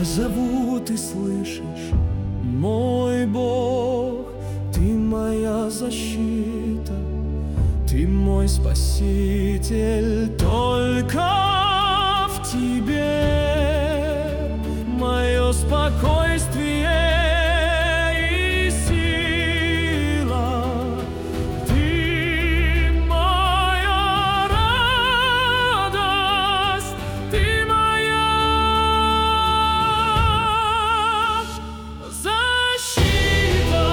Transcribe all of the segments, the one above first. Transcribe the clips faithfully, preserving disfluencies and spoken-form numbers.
зову, ты слышишь, мой Бог, ты моя защита, ты мой Спаситель, только в тебе мое спокойствие и сила. Ты моя радость, ты моя защита.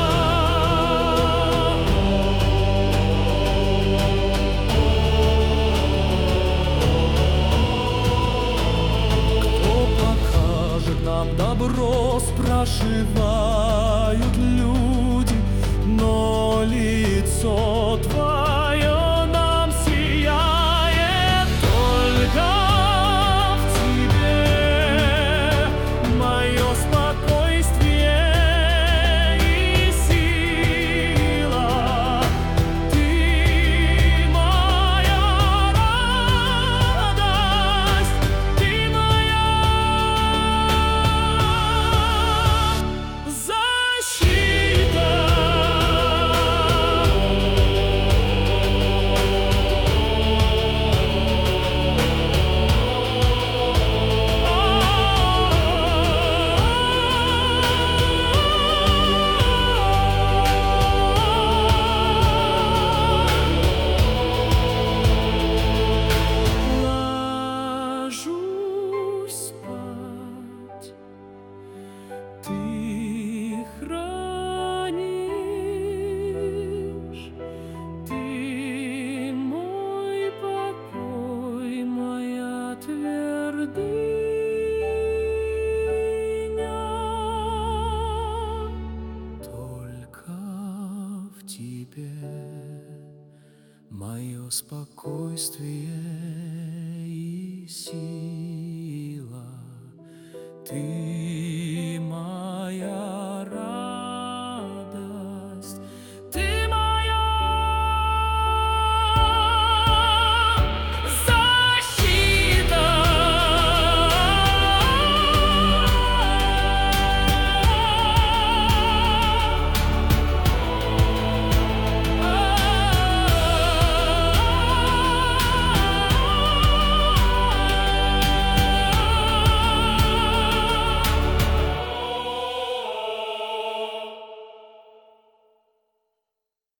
Нам добро спрашивают люди, но лицо Твое нам сияет. Только в Тебе мое спокойствие и сила. Ты моя радость, ты моя защита. Ложусь спать, ты хранишь, ты мой покой, моя твердыня. Только в Тебе мое спокойствие и сила. Ты